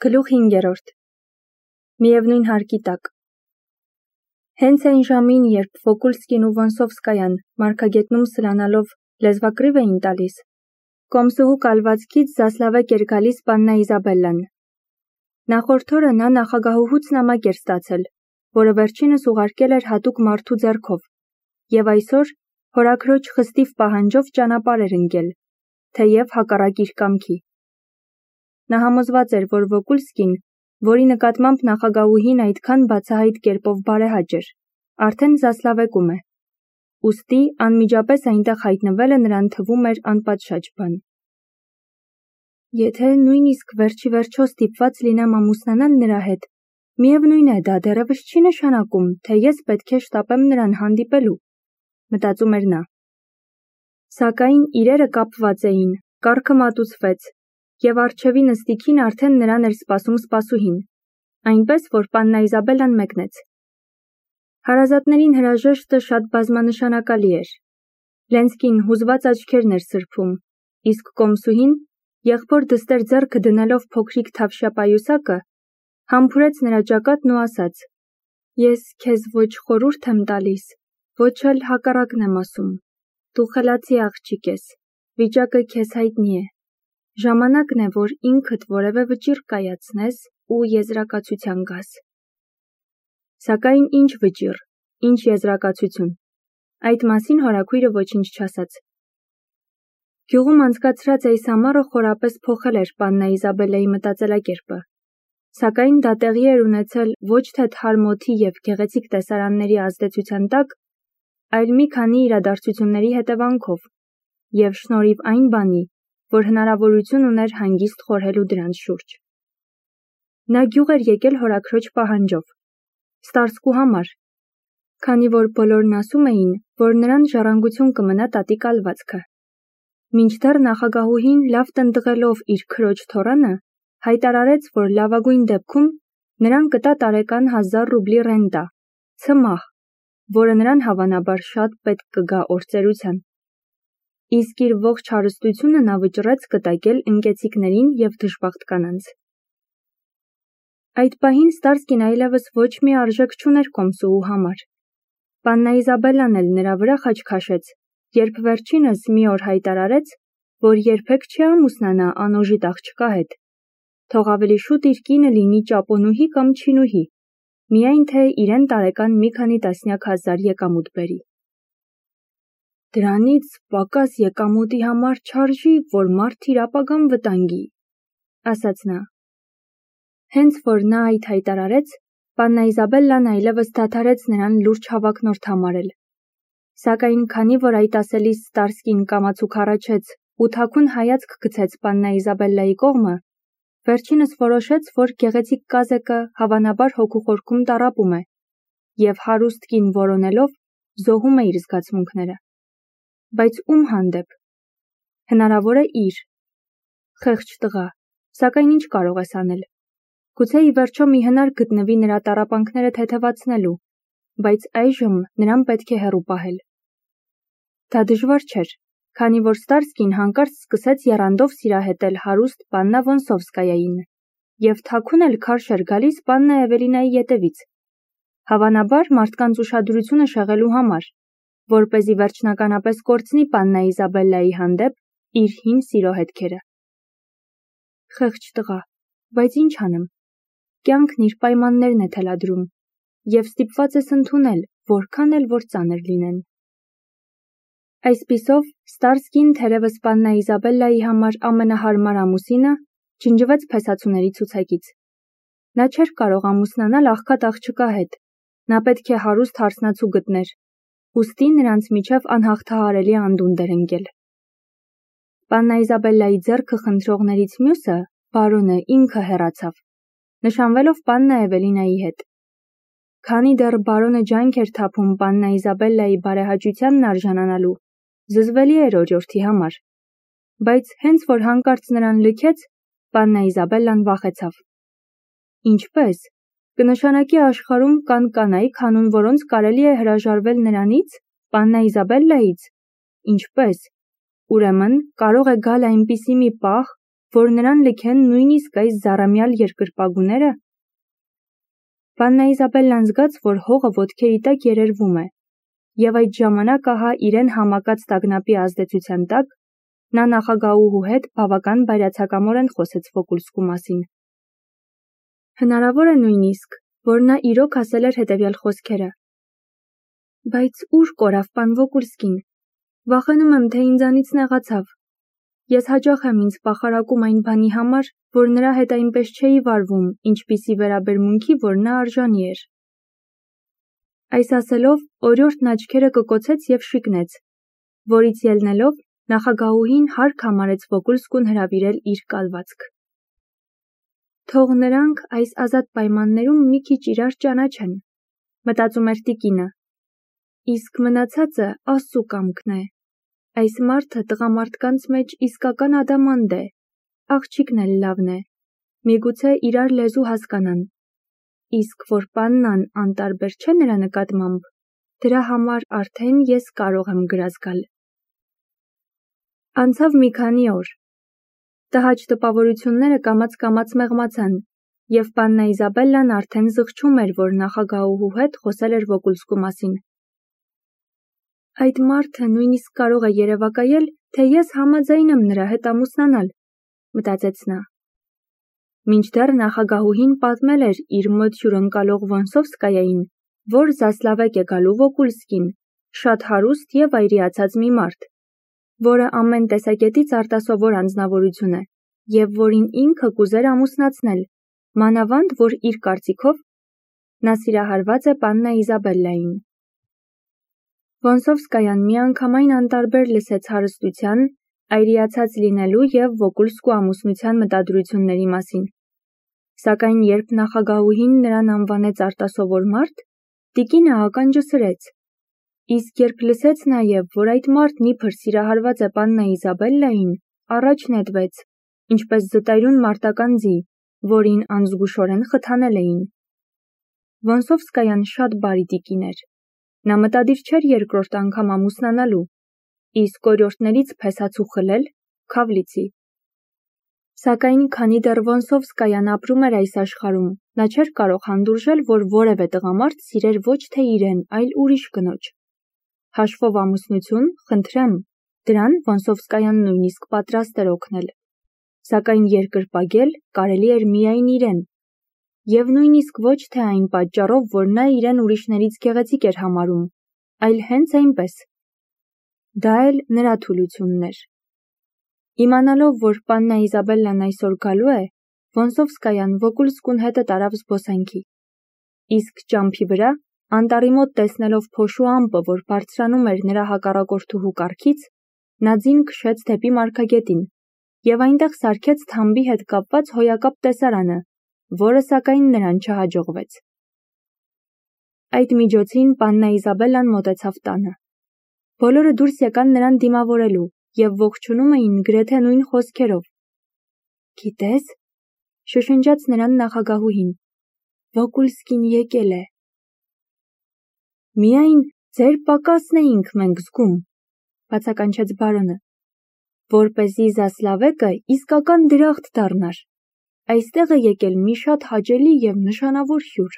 Գլուխ 5. Միևնույն հարկի տակ։ Հենց այն ժամին, երբ Վոկուլսկին ու Վոնսովսկայան մարգագետնում սլանալով լեզվակռիվ էին տալիս, կոմսուհու կալվածքից Զասլավեկ էր գալիս պաննա Իզաբելլան։ Նախորդ օրը նա նախագահուհուց նամակ էր ստացել, որը վերջինս ուղարկել էր հատուկ մարդու ձեռքով, և այսօր հորաքրոջ խստիվ պահանջով ճանապարհ էր ընկել, թեև հակառակ իր կամքի։ Նա համոզված էր, որ Վոկուլսկին, որի նկատմամբ նախագահուհին այդքան բացահայտ կերպով բարեհաճ էր, արդեն Զասլավեկում է, ուստի անմիջապես այնտեղ հայտնվելը նրան թվում էր անպատշաճ բան։ Եթե նույնիսկ վերջի վերջո ստիպված լինեմ ամուսնանալ նրա հետ, միևնույն է, դա դեռևս չի նշանակում, թե ես պետք է շտապեմ նրան հանդիպելու, մտածում էր նա։ Սակայն իրերը կապված էին, կառքը մատուցվեց, և առջևի նստիքին արդեն նրան էր սպասում սպասուհին, այնպես, որ պաննա Իզաբելլան մեկնեց։ Հարազատներին հրաժեշտը շատ բազմանշանակալի էր։ Լենսկին հուզված աչքերն էր սրբում, իսկ կոմսուհին, եղբոր դստեր ձեռքը դնելով փոքրիկ թավշյա պայուսակը, համբուրեց նրա ճակատն ու ասաց. «Ես քեզ ոչ խորհուրդ եմ տալիս, ոչ էլ հակառակն եմ ասում, դու խելացի աղջիկ ես, վիճակը քեզ հայտնի է, ժամանակն է, որ ինքդ որևէ վճիռ կայացնես ու եզրակացության գաս»։ Սակայն ինչ վճիռ, ինչ եզրակացություն, այդ մասին հորաքույրը ոչինչ չասաց։ Գյուղում անցկացրած այս ամառը խորապես փոխել էր պաննա Իզաբելլայի մտածելակերպը, սակայն դա տեղի էր ունեցել ոչ թե թարմ օդի և գեղեցիկ տեսարանների ազդեցության տակ, այլ մի քանի իրադարձությունների հետևանքով և շնորհիվ այն բանի, որ հնարավորություն ուներ հանգիստ խորհելու դրանց շուրջ։ Նա գյուղ էր եկել հորաքրոջ պահանջով, Ստարսկու համար, քանի որ բոլորն ասում էին, որ նրան ժառանգություն կմնա տատի կալվածքը։ Մինչդեռ նախագահուհին լավ տնտղելով իր քրոջ թոռանը, հայտարարեց, որ լավագույն դեպքում նրան կտա տարեկան 1000 ռուբլի ռենտա, ցմահ, որը նրան հավանաբար շատ պետք կգա օրծերության։ Իսկ իր ողջ հարստությունը նա վճռեց կտակել ընկեցիկներին և դժբախտ կանանց։ Այդ պահին Ստարսկին այլևս ոչ մի արժեք չուներ կոմսուհու համար։ Պաննա Իզաբելլան էլ նրա վրա խաչ քաշեց, երբ վերջինս մի օր հայտարարեց, որ երբեք չի ամուսնանա անօժիտ աղջկա հետ, թող ավելի շուտ իր կինը լինի ճապոնուհի կամ չինուհի, միայն թե իրեն տարեկան մի քանի տասնյակ հազար եկամուտ բերի։ Դրանից պակաս եկամուտի համար չարժի, որ մարդ իր ապագան վտանգի, ասաց նա։ Հենց որ նա այդ հայտարարեց, պաննա Իզաբելլան այլևս դադարեց նրան լուրջ հավակնորդ համարել։ Սակայն քանի որ այդ ասելիս Ստարսկին կամացուկ հառաչեց ու թաքուն հայացք գցեց պաննա Իզաբելլայի կողմը, վերջինս որոշեց, որ գեղեցիկ կազեկը հավանաբար հոգու խորքում տառապում է, և հարուստ կին որոնելով զոհում է իր զգացմունքները։ Բայց ում հանդեպ։ Հնարավոր է իր։ Խեղճ տղա, սակայն ինչ կարող ես անել։ Գուցե ի վերջո մի հնար գտնվի նրա տառապանքները թեթևացնելու, բայց այժմ նրան պետք է հեռու պահել։ Դա դժվար չէր, քանի որ Ստարսկին հանկարծ սկսեց եռանդով սիրահետել հարուստ պաննա Վոնսովսկայային, և թաքուն էլ քարշ էր գալիս պաննա Էվելինայի ետևից, հավանաբար մարդկանց ուշադրությունը շեղելու համար, որպեսզի վերջնականապես կորցնի պաննա Իզաբելլայի հանդեպ իր հին սիրո հետքերը։ Խեղճ տղա, բայց ինչ անեմ։ Կյանքն իր պայմաններն է թելադրում, և ստիպված ես ընդունել, որքան էլ որ ծանր լինեն։ Այսպիսով, Ստարսկին, թերևս պաննա Իզաբելլայի համար ամենահարմար ամուսինը, ջնջվեց փեսացուների ցուցակից։ Նա չէր կարող ամուսնանալ աղքատ աղջկա հետ, նա պետք է հարուստ հարսնացու գտներ, ուստի նրանց միջև անհաղթահարելի անդունդ էր ընկել։ Պաննա Իզաբելլայի ձեռքը խնդրողներից մյուսը, բարոնը, ինքը հեռացավ, նշանվելով պաննա Էվելինայի հետ։ Քանի դեռ բարոնը ջանք էր թափում պաննա Իզաբելլայի բարեհաճությանն արժանանալու, զզվելի էր օրիորդի համար, բայց հենց որ հանկարծ նրան լքեց, պաննա Իզաբելլան վախեցավ։ Ինչպե՞ս, կնշանակի աշխարհում կան կանայք, հանուն որոնց կարելի է հրաժարվել նրանից, պաննա Իզաբելլայից։ Ինչպե՞ս, ուրեմն կարող է գալ այնպիսի մի պահ, որ նրան լքեն նույնիսկ այս զառամյալ երկրպագուները։ Պաննա Իզաբելլան զգաց, որ հողը ոտքերի տակ երերվում է, և այդ ժամանակ ահա իրեն համակած տագնապի ազդեցության տակ նա նախագահուհու հետ բավական բայրացակամորեն խոսեց Վոկուլսկու մասին։ Հնարավոր է նույնիսկ, որ նա իրոք ասել էր հետևյալ խոսքերը. «Բայց ուր կորավ պան Վոկուլսկին, վախենում եմ, թե ինձանից նեղացավ։ Ես հաճախ եմ ինձ պախարակում այն բանի համար, որ նրա հետ այնպես չէի վարվում, ինչպիսի վերաբերմունքի, որ նա արժանի էր»։ Այս ասելով, օրիորդն աչքերը կկոցեց և շիկնեց, որից ելնելով նախագահուհին հարկ համարեց Վոկուլսկուն հրավիրել իր կալվածք։ Թող նրանք այս ազատ պայմաններում մի քիչ իրար ճանաչեն, մտածում էր տիկինը, իսկ մնացածը Աստծու կամքն է։ Այս մարդը տղամարդկանց մեջ իսկական ադամանդ է, աղջիկն էլ լավն է, միգուցե իրար լեզու հասկանան, իսկ որ պաննան անտարբեր չէ նրա նկատմամբ, դրա համար արդեն ես կարող եմ գրազ գալ։ Անցավ մի քանի օր։ Տհաճ տպավորությունները կամաց-կամաց մեղմացան, և պաննա Իզաբելլան արդեն զղջում էր, որ նախագահուհու հետ խոսել էր Վոկուլսկու մասին։ Այդ մարդը նույնիսկ կարող է երևակայել, թե ես համաձայն եմ նրա հետ ամուսնանալ, մտածեց նա։ Մինչդեռ նախագահուհին պատմել էր իր մոտ հյուրընկալող Վոնսովսկայային, որ Զասլավեկ է գալու Վոկուլսկին, շատ հարուստ և այրիացած մի մարդ, որը ամեն տեսակետից արտասովոր անձնավորություն է, և որին ինքը կուզեր ամուսնացնել, մանավանդ, որ իր կարծիքով նա սիրահարված է պաննա Իզաբելլային։ Վոնսովսկայան միանգամայն անտարբեր լսեց հարստության, այրիացած լինելու և Վոկուլսկու ամուսնության մտադրությունների մասին։ Սակայն երբ նախագահուհին նրան անվանեց արտասովոր մարդ, տիկինը ականջը սրեց, իսկ երբ լսեց նաև, որ այդ մարդն իբր սիրահարված է պաննա Իզաբելլային, առաջ նետվեց, ինչպես զտայրուն մարտական ձի, որին անզգուշորեն խթանել էին։ Վոնսովսկայան շատ բարի տիկին էր։ Նա մտադիր չէր երկրորդ անգամ ամուսնանալու, իսկ օրիորդներից փեսացու խլել քավլիցի։ Սակայն քանի դեռ Վոնսովսկայան ապրում էր այս աշխարհում, նա չէր կարող հանդուրժել, որ որևէ տղամարդ սիրեր ոչ թե իրեն, այլ ուրիշ կնոջ։ Հաշվով ամուսնություն, խնդրեմ, դրան Վոնսովսկայան նույնիսկ պատրաստ էր օգնել։ Սակայն երկրպագել կարելի էր միայն իրեն, և նույնիսկ ոչ թե այն պատճառով, որ նա իրեն ուրիշներից գեղեցիկ էր համարում, այլ հենց այնպես։ Դա էլ նրա թուլությունն էր։ Իմանալով, որ պաննա Իզաբելլան այսօր գալու է, Վոնսովսկայան Վոկուլսկուն հետը տարավ զբոսանքի։ Իսկ ճամփի վրա, անտառի մոտ տեսնելով փոշու ամպը, որ բարձրանում էր նրա հակառակորդուհու կառքից, նա ձին քշեց դեպի մարգագետին և այնտեղ սարքեց թամբի հետ կապված հոյակապ տեսարանը, որը սակայն նրան չհաջողվեց։ Այդ միջոցին պաննա Իզաբելլան մոտեցավ տանը։ Բոլորը դուրս եկան նրան դիմավորելու և ողջունում էին գրեթե նույն խոսքերով։ Գիտես, շշնջաց նրան նախագահուհին, Վոկուլսկին եկել է։ Միայն ձեր պակասն էինք մենք զգում, բացականչեց բարոնը, որպեսզի Զասլավեկը իսկական դրախտ դառնար։ Այստեղ է եկել մի շատ հաճելի և նշանավոր հյուր։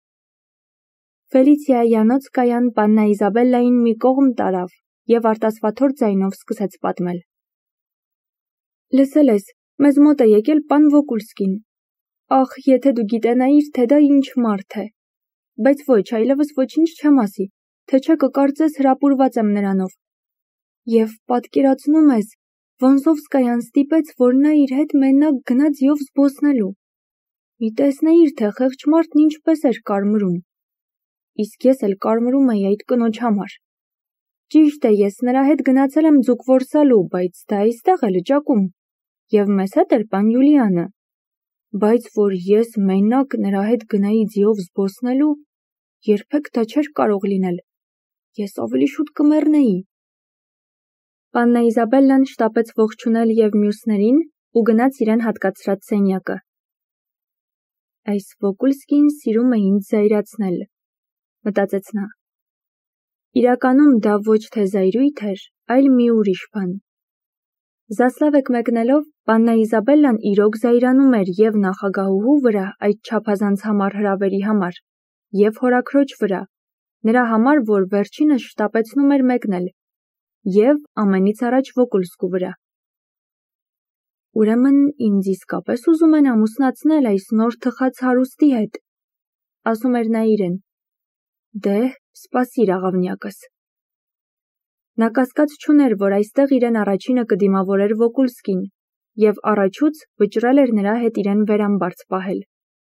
Ֆելիցիա-Յանոցկայան պաննա Իզաբելլային մի կողմ տարավ և արտասվաթոր ձայնով սկսեց պատմել։ Լսել ես, մեզ մոտ է եկել պան Վոկուլսկին։ Ախ, եթե դու գիտենայիր, թե դա ինչ մարդ է։ Բայց ոչ, այլևս ոչինչ չեմ ասի, թե չէ կկարծես հրապուրված եմ նրանով։ Եվ պատկերացնում ես, Վոնսովսկայան ստիպեց, որ նա իր հետ մենակ գնա ձիով զբոսնելու։ Մի տեսնեիր, թե խեղճ մարդն ինչպես էր կարմրում։ Իսկ ես էլ կարմրում էի այդ կնոջ համար։ Ճիշտ է, ես նրա հետ գնացել եմ ձուկ որսալու, բայց դա այստեղ է լճակում, և մեզ հետ էր պան Յուլիանը։ Բայց որ ես մենակ նրա հետ գնայի ձիով զբոսնելու, երբեք դա չէր կարող լինել։ Ես ավելի շուտ կմեռնեի։ Պաննա Իզաբելլան շտապեց ողջունել և մյուսներին ու գնաց իրեն հատկացրած սենյակը։ Այս Վոկուլսկին սիրում է ինձ զայրացնել, մտածեց նա։ Իրականում դա ոչ թե զայրույթ էր, այլ մի ուրիշ բան։ Զասլավեկ մեկնելով, պաննա Իզաբելլան իրոք զայրանում էր և նախագահուհու վրա այդ չափազանց համառ հրավերի համար, և հորաքրոջ վրա, նրա համար, որ վերջինս շտապեցնում էր մեկնել, և ամենից առաջ Վոկուլսկու վրա։ Ուրեմն ինձ իսկապես ուզում են ամուսնացնել այս նոր թխած հարուստի հետ, ասում էր նա իրեն։ Դե, սպասիր աղավնյակս։ Նա կասկած չուներ, որ այստեղ իրեն առաջինը կդիմավորեր Վոկուլսկին, և առաջուց վճռել էր նրա հետ իրեն վերամբարձ պահել։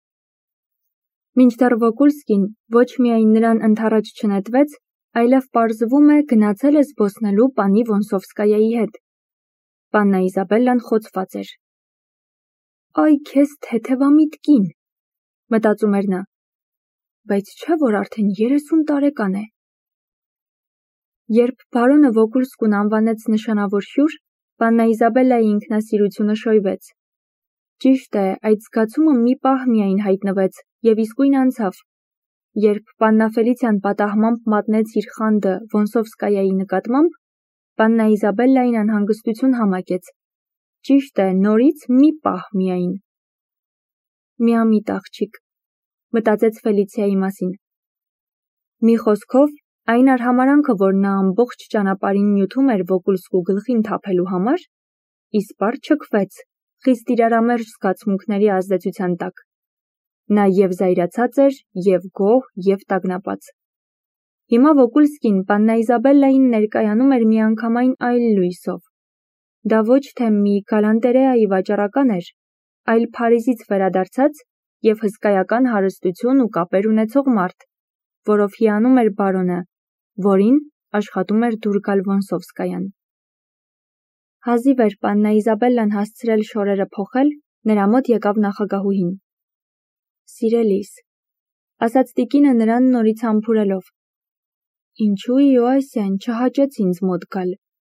Մինչդեռ Վոկուլսկին ոչ միայն նրան ընդառաջ չնետվեց, այլև պարզվում է գնացել է զբոսնելու պանի Վոնսովսկայայի հետ։ Պաննա Իզաբելլան խոցված էր։ Այ քեզ թեթևամիտ կին, մտածում էր նա, բայց չէ որ արդեն 30 տարեկան է։ Երբ բարոնը Վոկուլսկուն անվանեց նշանավոր հյուր, պաննա Իզաբելլայի ինքնասիրությունը շոյվեց։ Ճիշտ է, այդ զգացումը մի պահ միայն հայտնվեց և իսկույն անցավ, երբ պաննա Ֆելիցիան պատահմամբ մատնեց իր խանդը Վոնսովսկայայի նկատմամբ, պաննա Իզաբելլային անհանգստություն համակեց։ Ճիշտ է, նորից մի պահ միայն։ Միամիտ աղջիկ, մտածեց Ֆելիցիայի մասին։ Մի խոսքով, այն արհամարանքը, որ նա ամբողջ ճանապարհին նյութում էր Վոկուլսկու գլխին թափելու համար, իսպառ չքվեց, խիստ իրարամերժ զգացմունքների ազդեցության տակ։ Նա և զայրացած էր, և գոհ, և տագնապած։ Հիմա Վոկուլսկին պաննա Իզաբելլային ներկայանում էր միանգամայն այլ լույսով։ Դա ոչ թե մի գալանտերեայի վաճառական էր, այլ Փարիզից վերադարձած և հսկայական հարստություն ու կապեր ունեցող մարդ, որով հիանում էր բարոնը, որին աշխատում էր դուր գալ Վոնսովսկայան։ Հազիվ էր պաննա Իզաբելլան հասցրել շորերը փոխել, նրա մոտ եկավ նախագահուհին։ Սիրելիս, ասաց տիկինը նրան նորից համբուրելով, ինչու Իոասյան չհաճեց ինձ մոտ գալ։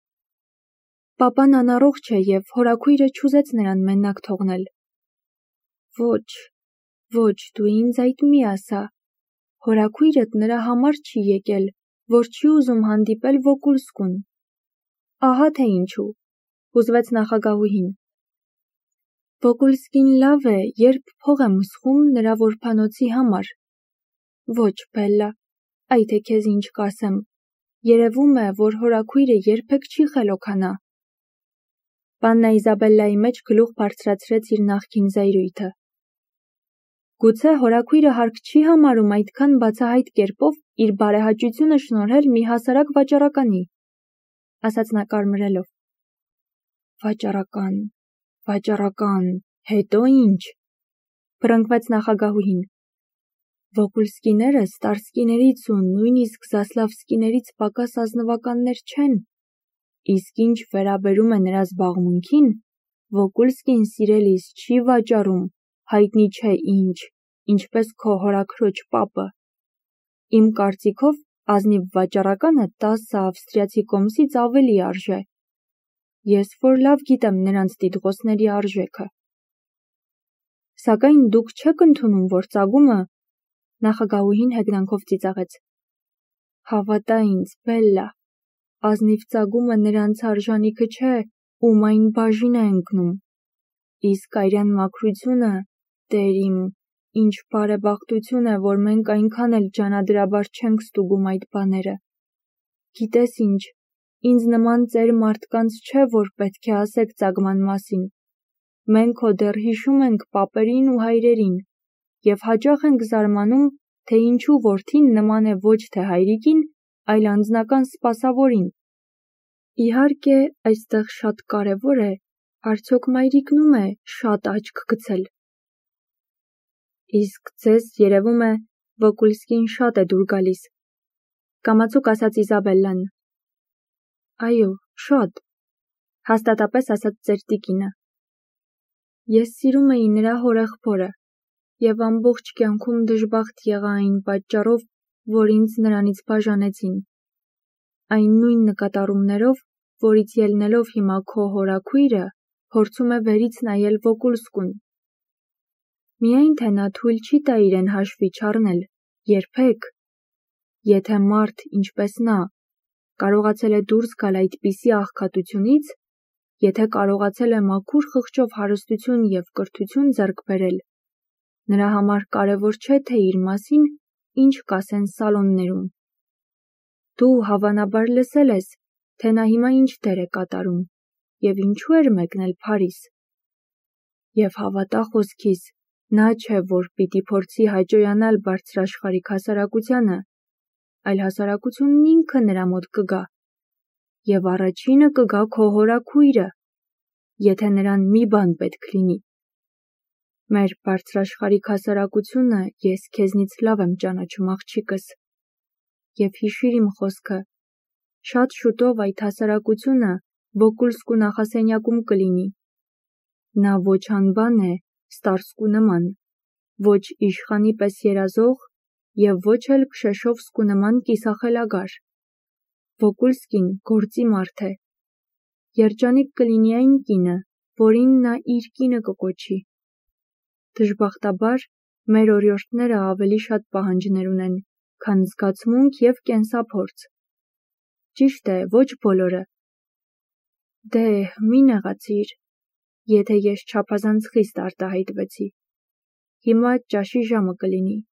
Պապան անառողջ է և հորաքույրը չուզեց նրան մենակ թողնել։ Ոչ, դու ինձ այդ մի ասա, հորաքույրդ նրա համար չի եկել, որ չի ուզում հանդիպել Վոկուլսկուն։ Ահա թե ինչու, հուզվեց նախագահուհին։ Վոկուլսկին լավ է, երբ փող եմ սխում նրա որբանոցի համար։ Ոչ, Բելլա, այ թե քեզ ինչ կասեմ, երևում է, որ հորաքույրը երբեք չի խելոքանա։ Պաննա Իզաբելլայի մեջ գլուխ բարձրացրեց իր նախկին զայրույթը։ Գուցե հորաքույրը հարկ չի համարում այդքան բացահայտ կերպով իր բարեհաճությունը շնորհել մի հասարակ վաճառականի, ասաց նա կարմրելով։ Վաճառական, հետո ինչ, բռնկվեց նախագահուհին։ Վոկուլսկիները Ստարսկիներից ու նույնիսկ Զասլավսկիներից պակաս ազնվականներ չեն, իսկ ինչ վերաբերում է նրա զբաղմունքին, Վոկուլսկին սիրելիս չի վաճառում, հայտնի չէ ինչ, ինչպես քո հորաքրոջ պապը։ Իմ կարծիքով ազնիվ վաճառականը 10 ավստրիացի կոմսից ավելի արժե։ Ես որ լավ գիտեմ նրանց տիտղոսների արժեքը։ Սակայն դուք չեք ընդունում, որ ծագումը, նախագահուհին հեգնանքով ծիծաղեց։ Հավատա ինձ, Բելլա, ազնիվ ծագումը նրանց արժանիքը չէ, ում այն բաժին է ընկնում։ Իսկ արյան մաքրությունը, Տեր իմ, ինչ բարեբախտություն է, որ մենք այնքան էլ ջանադրաբար չենք ստուգում այդ բաները։ Գիտես ինչ, ինձ նման ծեր մարդկանց չէ, որ պետք է ասեք ծագման մասին։ Մենք հո դեռ հիշում ենք պապերին ու հայրերին, և հաճախ ենք զարմանում, թե ինչու որդին նման է ոչ թե հայրիկին, այլ անձնական սպասավորին։ Իհարկե, այստեղ շատ կարևոր է, արդյոք մայրիկն ում է շատ աչք գցել։ Իսկ ձեզ երևում է, Վոկուլսկին շատ է դուր գալիս, կամացուկ ասաց Իզաբելլան։ Այո, շատ, հաստատապես ասաց ծեր տիկինը։ Ես սիրում էի նրա հորեղբորը, և ամբողջ կյանքում դժբախտ եղա այն պատճառով, որ ինձ նրանից բաժանեցին։ Այն նույն նկատառումներով, որից ելնելով հիմա քո հորաքույրը, փորձում է վերից նայել Վոկուլսկուն։ Միայն թե նա թույլ չի տա իրեն հաշվի չառնել, երբեք։ Եթե մարդ, ինչպես նա, կարողացել է դուրս գալ այդպիսի աղքատությունից, եթե կարողացել է մաքուր խղճով հարստություն և կրթություն ձեռք բերել, նրա համար կարևոր չէ, թե իր մասին ինչ կասեն սալոններում։ Դու հավանաբար լսել ես, թե նա հիմա ինչ դեր է կատարում և ինչու էր մեկնել Փարիզ։ Եվ հավատա խոսքիս, նա չէ, որ պիտի փորձի հաճոյանալ բարձրաշխարհիկ հասարակությանը, այլ հասարակությունն ինքը նրա մոտ կգա, և առաջինը կգա քո հորաքույրը, եթե նրան մի բան պետք լինի։ Մեր բարձրաշխարհիկ հասարակությունը ես քեզնից լավ եմ ճանաչում, աղջիկս, և հիշիր իմ խոսքը, շատ շուտով այդ հասարակությունը Վոկուլսկու նախասենյակում կլինի։ Նա ոչ անբան է Ստարսկու նման, ոչ իշխանի պես երազող և ոչ էլ Քշեշովսկու նման կիսախելագար։ Վոկուլսկին գործի մարդ է։ Երջանիկ կլինի այն կինը, որին նա իր կինը կկոչի։ Դժբախտաբար, մեր օրիորդները ավելի շատ պահանջներ ունեն, քան զգացմունք և կենսափորձ։ Ճիշտ է, ոչ բոլորը։ Դե, մի նեղացիր, եթե ես չափազանց խիստ արտահայտվեցի։ Հիմա ճաշի ժամը կլինի։